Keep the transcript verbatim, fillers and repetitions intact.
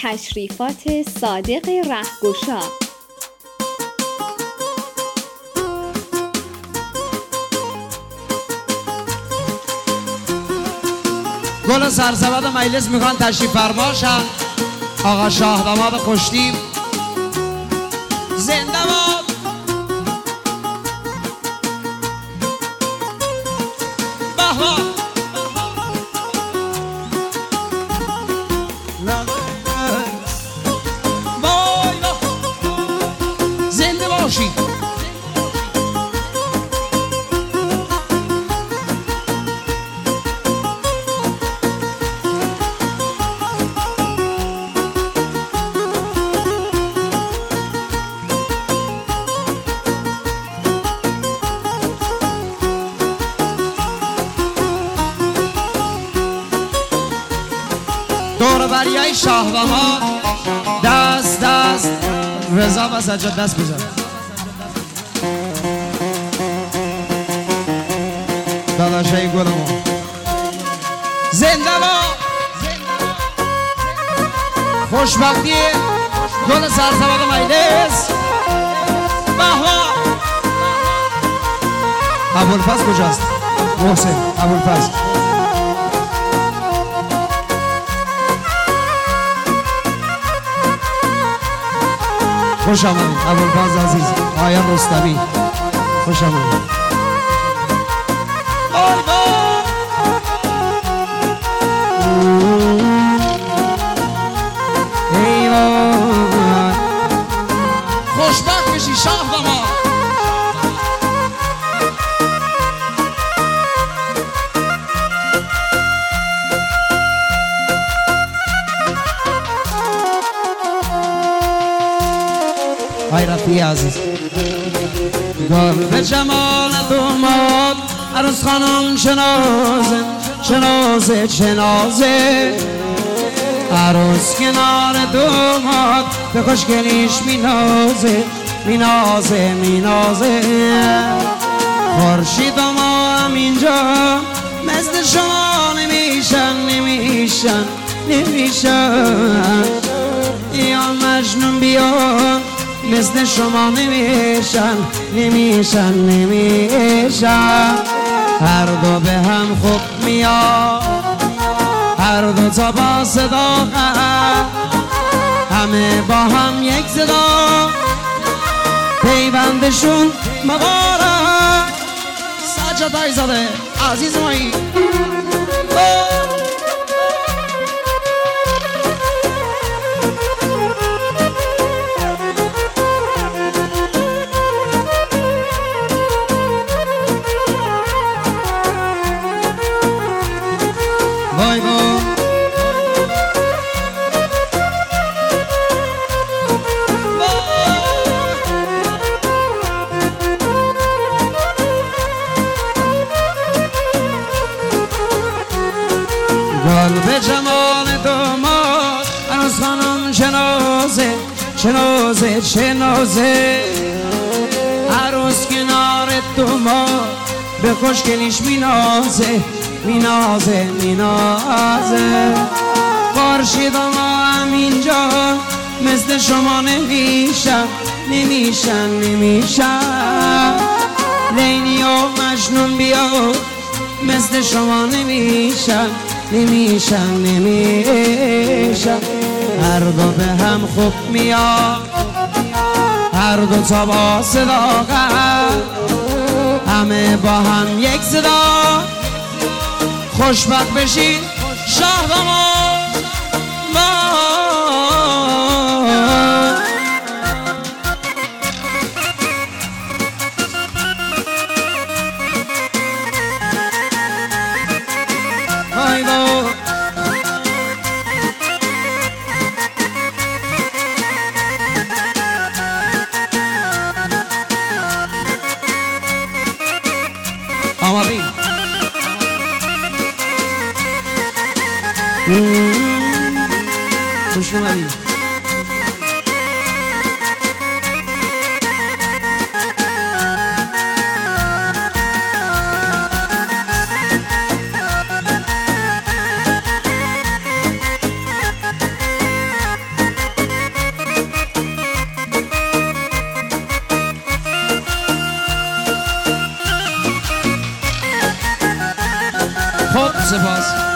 تشریفات صادق رهگشا. گل سرسبد مجلس میخوان تشریف فرما شن. آقا شاه داماد خوشتیب زنده باد. بهوا وای زنده باشید. دور بریای شاه داماد دست دست رضا و سجاد دست بزن. داداشای گلمو زنده با خوشبختی گل سرسبد مجلس. بهوا ابوالفضل کجاست؟ محسن ابوالفضل خوش آمدید. ابوالفضل عزیز آیان رستمی خوش آمدید. خوشبخت بشی شاه داماد. آی رفیع عزیز گل به جمال داماد عروس خانم شنازه شنازه شنازه. عروس کنار داماد به خوشگلیش مینازه مینازه مینازه. خورشید و ما هم اینجا مثل شما نمیشن نمیشن نمیشن. یا مجنون بیان مثل شما نمیشن نمیشن نمیشن. هر دو به هم خوب میاد هر دو تا با صداقت همه با هم یک صدا پیوندشون مبارک. سجاد عیزاده عزیز مایی وای وای گل به جمال داماد عروس خانم شنازه شنازه شنازه. عروس کنار داماد به خوشگلیش مینازه مینازه مینازه. خورشید و ما هم اینجا مثل شما نمیشن نمیشن نمیشن. لیلی و مجنون بیاد مثل شما نمیشن نمیشن نمیشن. هر دو به هم خوب میاد هر دو تا با صداقت همه با هم یک صدا. خوشبخت بشین شاه داماد. وای وای آمدیم خوش اومدید. سپاس